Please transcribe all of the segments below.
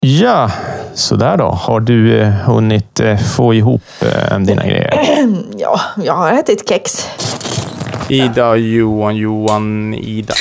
Ja, så där då. Har du hunnit få ihop dina grejer? Ja, jag har ätit kex. Ida, Johan, Ida.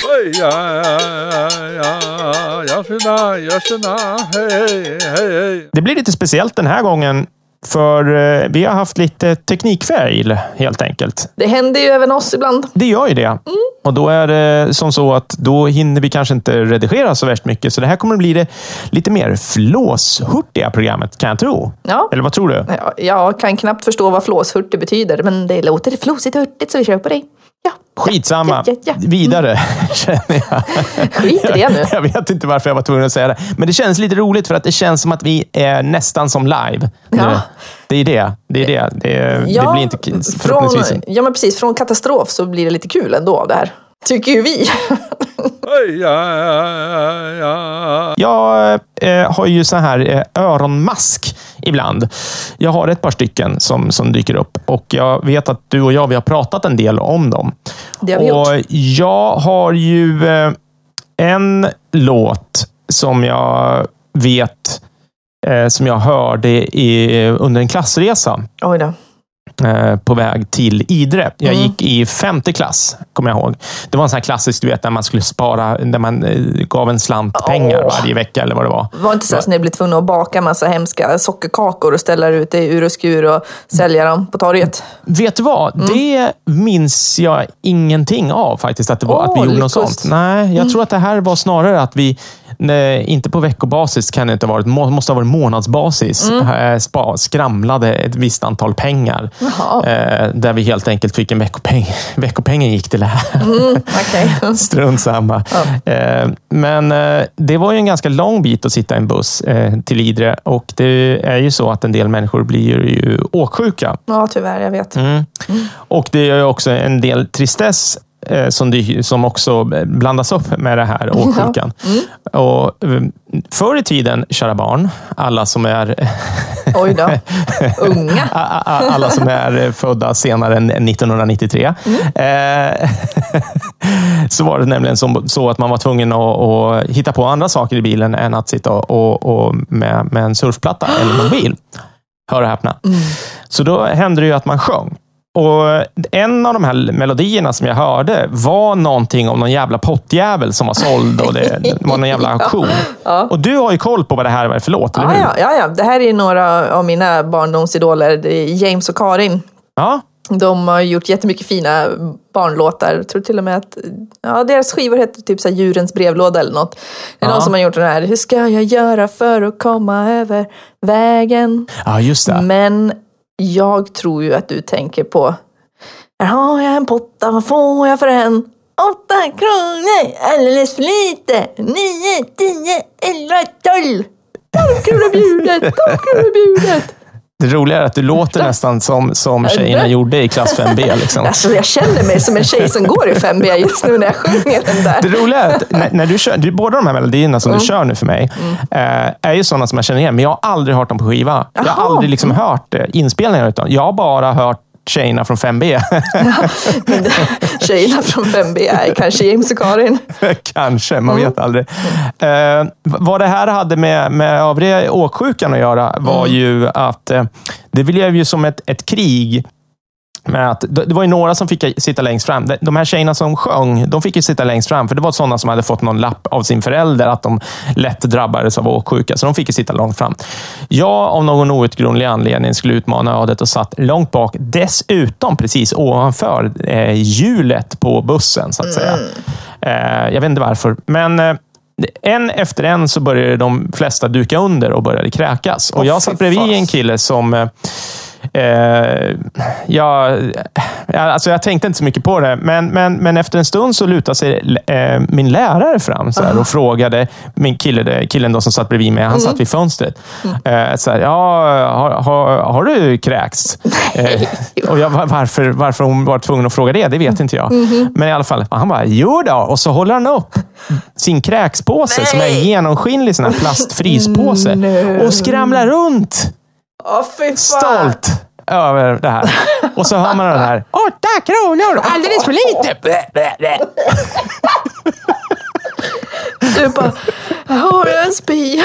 Hej. Det blir lite speciellt den här gången. För vi har haft lite teknikfärg helt enkelt. Det händer ju även oss ibland. Det gör ju det. Och då är det som så att då hinner vi kanske inte redigera så värst mycket. Så det här kommer att bli det lite mer flåshurtiga programmet, kan jag tro. Ja. Eller vad tror du? Ja, jag kan knappt förstå vad flåshurtig betyder. Men det låter flåsigt och hurtigt så vi kör på det. Ja. Skitsamma. Ja. Vidare, känner jag. Skit i det nu. Jag vet inte varför jag var tvungen att säga det. Men det känns lite roligt för att det känns som att vi är nästan som live. Ja. Det är det. Det blir inte förhoppningsvis. Ja, men precis. Från katastrof så blir det lite kul ändå av det här. Tycker ju vi. Jag har ju så här öronmask ibland. Jag har ett par stycken som dyker upp. Och jag vet att du och jag, vi har pratat en del om dem. Det har vi gjort. Och jag har ju en låt som jag vet, som jag hörde under en klassresa. Oj då. På väg till Idre. Jag gick i 5:e klass, kommer jag ihåg. Det var en sån här klassisk, du vet, när man skulle spara, där man gav en slant pengar varje vecka eller vad det var. Var inte så att ni blev tvungna att baka massa hemska sockerkakor och ställa ut i ur och skur och sälja dem på torget? Vet du vad? Det minns jag ingenting av faktiskt, att det var att vi gjorde något sånt. Nej, jag tror att det här var snarare att vi inte på veckobasis, kan det inte ha varit, måste ha varit månadsbasis, skramlade ett visst antal pengar. Där vi helt enkelt fick en veckopeng. Veckopengen gick till det här. Okay. Strunt samma. Men det var ju en ganska lång bit att sitta i en buss till Idre, och det är ju så att en del människor blir ju åksjuka. Ja, tyvärr, jag vet. Och det är ju också en del tristess som också blandas upp med det här åksjukan. Och förr i tiden, kära barn, alla som är oj då, unga, alla som är födda senare än 1993, så var det nämligen så att man var tvungen att hitta på andra saker i bilen än att sitta och med en surfplatta eller mobil. Hör och häpna. Så då hände det ju att man sjöng. Och en av de här melodierna som jag hörde var någonting om någon jävla pottjävel som var såld, och det var någon jävla auktion. Och du har ju koll på vad det här var för låt, eller hur? Ja. Det här är några av mina barndomsidoler. Det är James och Karin. Ja. De har gjort jättemycket fina barnlåtar. Jag tror till och med att deras skivor heter typ så här Djurens brevlåda eller något. Det är någon som har gjort den här. Hur ska jag göra för att komma över vägen? Ja, just det. Men jag tror ju att du tänker på, här har jag en potta, vad får jag för en? 8 kronor, alldeles för lite. 9, 10, 11, 12. 12 kronor bjudet. Det roliga är att du låter nästan som tjejerna gjorde i klass 5B. Liksom. Alltså, jag känner mig som en tjej som går i 5B just nu när jag sjunger den där. Det roliga är att när du kör, båda de här melodierna som du kör nu för mig är ju sådana som jag känner igen. Men jag har aldrig hört dem på skiva. Jag har aldrig liksom hört inspelningar utan. Jag har bara hört tjejerna från 5B. Men tjejerna från 5B är kanske James och Karin. Kanske, man vet aldrig. Vad det här hade med övriga åksjukan att göra var ju att det blev ju som ett krig. Med att, det var ju några som fick sitta längst fram. De här tjejerna som sjöng, de fick ju sitta längst fram. För det var sådana som hade fått någon lapp av sin förälder att de lätt drabbades av åksjuka. Så de fick ju sitta långt fram. Jag av någon outgrundlig anledning skulle utmana ödet och satt långt bak. Dessutom precis ovanför hjulet på bussen, så att säga. Jag vet inte varför. Men en efter en så började de flesta duka under och började kräkas. Och jag satt bredvid en kille som... jag tänkte inte så mycket på det, men efter en stund så lutade sig min lärare fram så här, och frågade min killen då som satt bredvid mig, han satt vid fönstret, så här, har du kräkts? Och jag, varför hon var tvungen att fråga det vet inte jag, men i alla fall, han bara, jo då, och så håller han upp sin kräkspåse som är en genomskinlig sån här plastfryspåse och skramlar runt. Stolt över det här. Och så hör man den här 8 kronor, alldeles för lite. Du bara, Jag har en spya.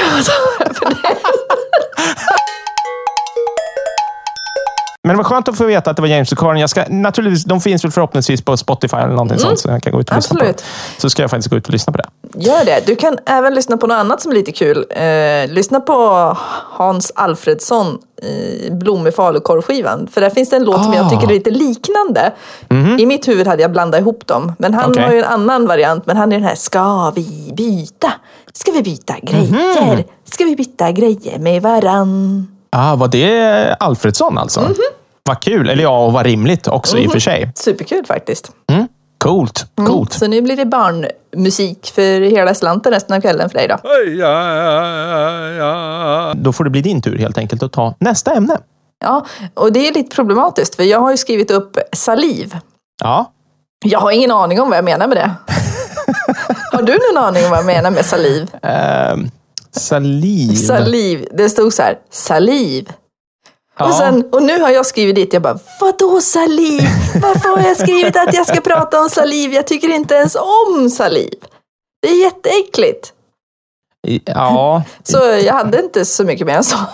Men det var skönt att få veta att det var James och Karin. Naturligtvis, de finns väl förhoppningsvis på Spotify eller någonting sånt, så jag kan gå ut och lyssna på det. Så ska jag faktiskt gå ut och lyssna på det. Gör det. Du kan även lyssna på något annat som är lite kul. Lyssna på Hans Alfredsson i Blom i falukorvskivan. För där finns det en låt som jag tycker är lite liknande. I mitt huvud hade jag blandat ihop dem. Men han har ju en annan variant. Men han är den här, ska vi byta? Ska vi byta grejer? Ska vi byta grejer med varann? Var det Alfredsson alltså? Vad kul. Eller ja, och vad rimligt också i och för sig. Superkul faktiskt. Coolt. Så nu blir det barnmusik för hela slanten resten av kvällen för dig då. Då får det bli din tur helt enkelt att ta nästa ämne. Ja, och det är lite problematiskt för jag har ju skrivit upp saliv. Ja. Jag har ingen aning om vad jag menar med det. Har du någon aning om vad jag menar med saliv? Saliv. Saliv. Det stod så här, saliv. Ja. Och nu har jag skrivit dit, jag bara, vadå saliv? Varför har jag skrivit att jag ska prata om saliv? Jag tycker inte ens om saliv. Det är jätteäckligt. Ja. Så jag hade inte så mycket mer än så.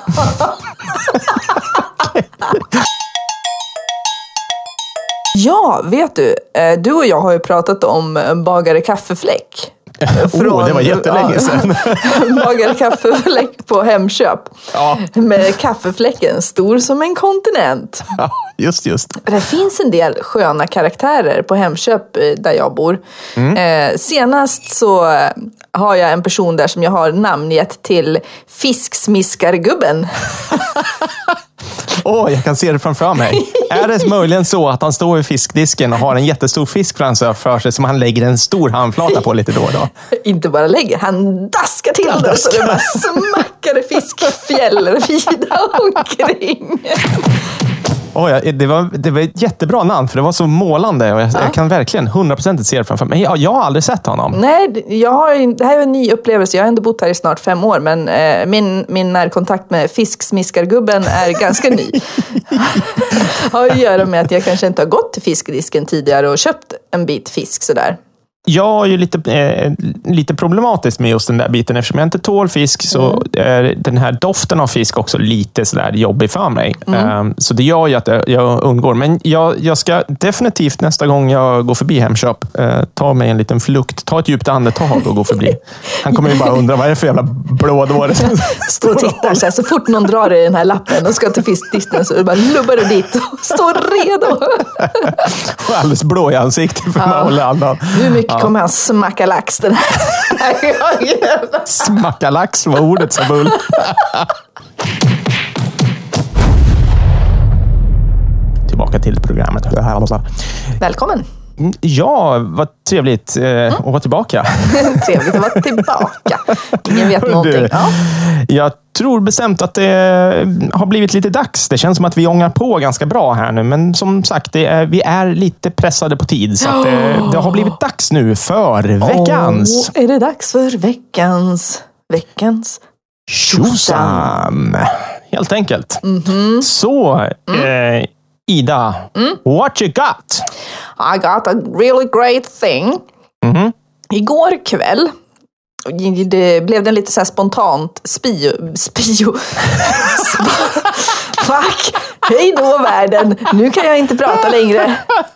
Ja, vet du. Du och jag har ju pratat om bagare kaffefläck. Det var jättelänge sedan. Bagare kaffefläck på Hemköp. Ja. Med kaffefläcken stor som en kontinent. Ja, just. Det finns en del sköna karaktärer på Hemköp där jag bor. Senast så har jag en person där som jag har namngett till Fisksmiskargubben. Jag kan se det framför mig. Är det möjligen så att han står vid fiskdisken och har en jättestor fisk framför sig som han lägger en stor handflata på lite då och då? Inte bara lägger, han daskar till det så det bara smackade fiskfjäll vida omkring. Det var ett jättebra namn för det var så målande och jag kan verkligen 100% se det framför mig. Jag har aldrig sett honom. Nej, det här är en ny upplevelse. Jag har ändå bott här i snart 5 år men min närkontakt med Fisksmiskargubben är ganska ny. Har att göra med att jag kanske inte har gått till fiskdisken tidigare och köpt en bit fisk sådär. Jag är ju lite problematiskt med just den där biten. Eftersom jag inte tål fisk så är den här doften av fisk också lite sådär jobbig för mig. Så det gör ju att jag undgår. Men jag ska definitivt nästa gång jag går förbi Hemköp ta mig en liten flukt. Ta ett djupt andetag och gå förbi. Han kommer ju bara undra vad är det för jävla blådåre som står och tittar så fort någon drar i den här lappen och ska till fiskdisken så bara lubbar du dit och står redo. Och alldeles blå i ansiktet för att hålla andan. Hur mycket kommer han smacka lax den här gången? Smacka lax var ordet, sa Bull. Tillbaka till programmet. Välkommen. Ja, vad trevligt att vara tillbaka. Trevligt att vara tillbaka. Ingen vet någonting. Jag tror bestämt att det har blivit lite dags. Det känns som att vi ångar på ganska bra här nu. Men som sagt, vi är lite pressade på tid. Så att, det har blivit dags nu för veckans. Är det dags för veckans tjosam? Helt enkelt. Så, Ida, what you got? I got a really great thing. Igår kväll det blev det lite så här spontant fuck, hej då världen, nu kan jag inte prata längre.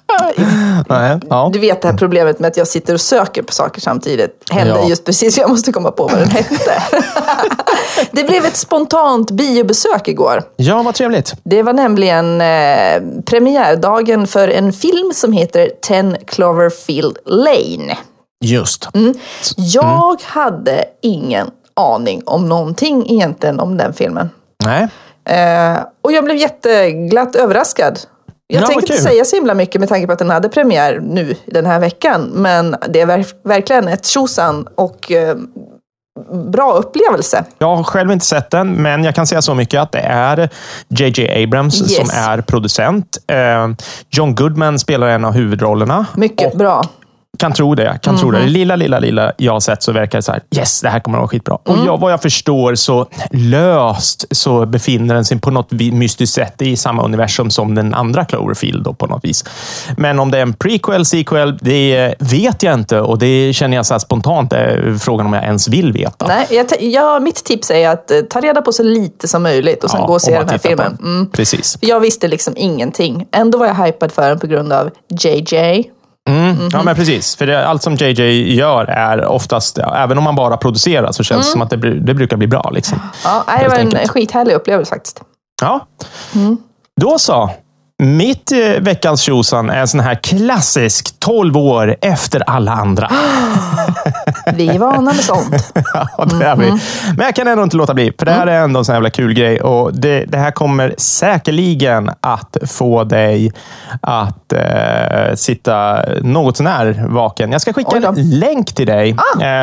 Du vet det här problemet med att jag sitter och söker på saker samtidigt hände just precis, jag måste komma på vad den hette. Det blev ett spontant biobesök igår. Ja, vad trevligt. Det var nämligen premiärdagen för en film som heter 10 Cloverfield Lane. Just. Jag hade ingen aning om någonting egentligen om den filmen. Nej. Och jag blev jätteglatt överraskad. Jag tänkte inte säga så himla mycket med tanke på att den hade premiär nu den här veckan. Men det är verkligen ett tjosan och bra upplevelse. Jag har själv inte sett den, men jag kan säga så mycket att det är J.J. Abrams som är producent. John Goodman spelar en av huvudrollerna. Mycket bra. Kan tro det. Det lilla jag har sett så verkar det så här, yes, det här kommer att vara skitbra. Och vad jag förstår så löst så befinner den sig på något mystiskt sätt i samma universum som den andra Cloverfield då, på något vis. Men om det är en prequel, sequel, det vet jag inte, och det känner jag så här spontant är frågan om jag ens vill veta. Nej, mitt tips är att ta reda på så lite som möjligt och sen gå och se den här filmen. Precis. Jag visste liksom ingenting. Ändå var jag hypad för den på grund av JJ. Ja, men precis. För allt som JJ gör är oftast, även om man bara producerar, så känns det som att det brukar bli bra. Liksom. Ja, det var en skithärlig upplevelse faktiskt. Ja. Då så. Mitt veckans tjosan är en sån här klassisk 12 år efter alla andra. Vi är vana med sånt. Ja, det är vi. Men jag kan ändå inte låta bli. För det här är ändå en sån jävla kul grej. Och det här kommer säkerligen att få dig att sitta något så när vaken. Jag ska skicka en länk till dig.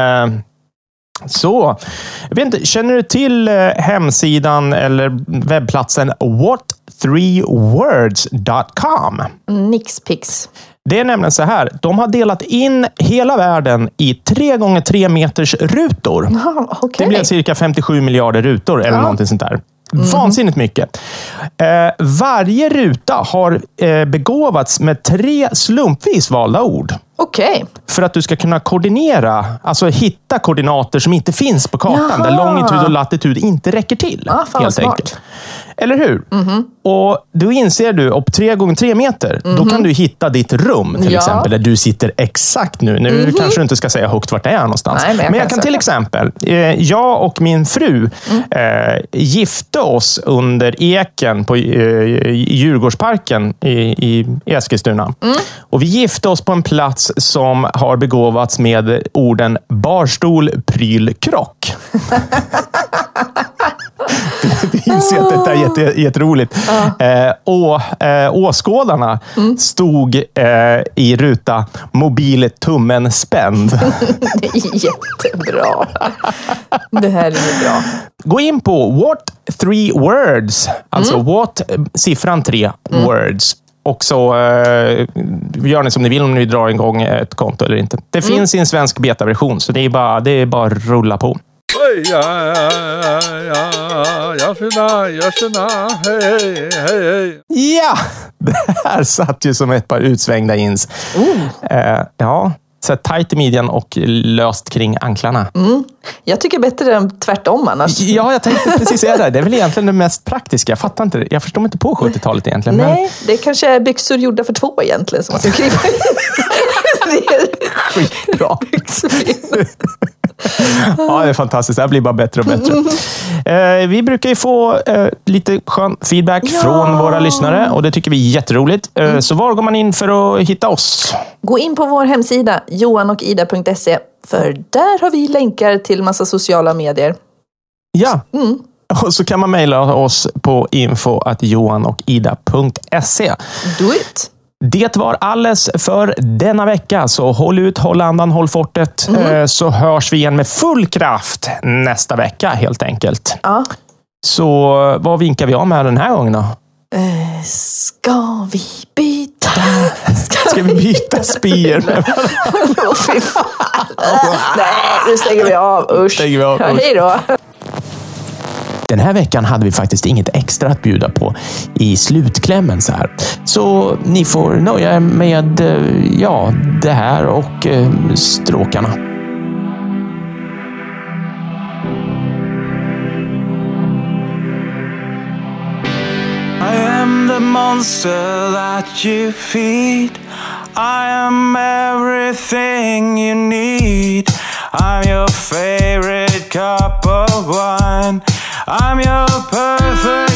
Så, jag vet inte, känner du till hemsidan eller webbplatsen what3words.com? Nixpix. Det är nämligen så här, de har delat in hela världen i 3x3 meters rutor. Okay. Det blir cirka 57 miljarder rutor eller någonting sånt där. Vansinnigt mycket. Varje ruta har begåvats med 3 slumpvis valda ord. Okej. För att du ska kunna koordinera, alltså hitta koordinater som inte finns på kartan. Där longitud och latitud inte räcker till. Helt enkelt. Eller hur? Och då inser du, upp 3x3 meter, då kan du hitta ditt rum till exempel, där du sitter exakt nu. Nu kanske du inte ska säga högt vart det är någonstans. Nej, men jag kan till exempel, jag och min fru gifte oss under eken på Djurgårdsparken i Eskilstuna. Och vi gifte oss på en plats som har begåvats med orden barstol, pryl, krock. Vi inser att detta är jätteroligt. Och åskådarna stod i ruta mobil tummen spänd. Det är jättebra. Det här är bra. Gå in på what3words, alltså what siffran 3 words. Och så gör ni som ni vill om ni drar igång ett konto eller inte. Det finns i en svensk betaversion, så det är bara att rulla på. Ja, det här satt ju som ett par utsvängda ins. Ja, så tajt i midjan och löst kring anklarna. Jag tycker bättre än tvärtom annars. Ja, jag tänkte precis säga det. Det är väl egentligen det mest praktiska. Jag fattar inte. Jag förstår inte på 70-talet egentligen. Nej, det kanske är byxor gjorda för 2 egentligen som man ska krypa i. Skitbra. Ja, det är fantastiskt. Det här blir bara bättre och bättre. Vi brukar ju få lite skön feedback från våra lyssnare, och det tycker vi är jätteroligt. Så var går man in för att hitta oss? Gå in på vår hemsida johanochida.se, för där har vi länkar till massa sociala medier. Ja. Och så kan man mejla oss på info@johanochida.se. Do it! Det var alles för denna vecka, så håll ut, håll andan, håll fortet, så hörs vi igen med full kraft nästa vecka helt enkelt. Ja. Så vad vinkar vi av med den här gången då? Ska vi byta? Ska vi byta spir? Fy fan. Nej, nu stänger vi av. Usch. Hej då. Den här veckan hade vi faktiskt inget extra att bjuda på i slutklämmen så här. Så ni får nöja er med det här och stråkarna. I am the monster that you feed. I am everything you need. I'm your favorite cup of wine. I'm your perfect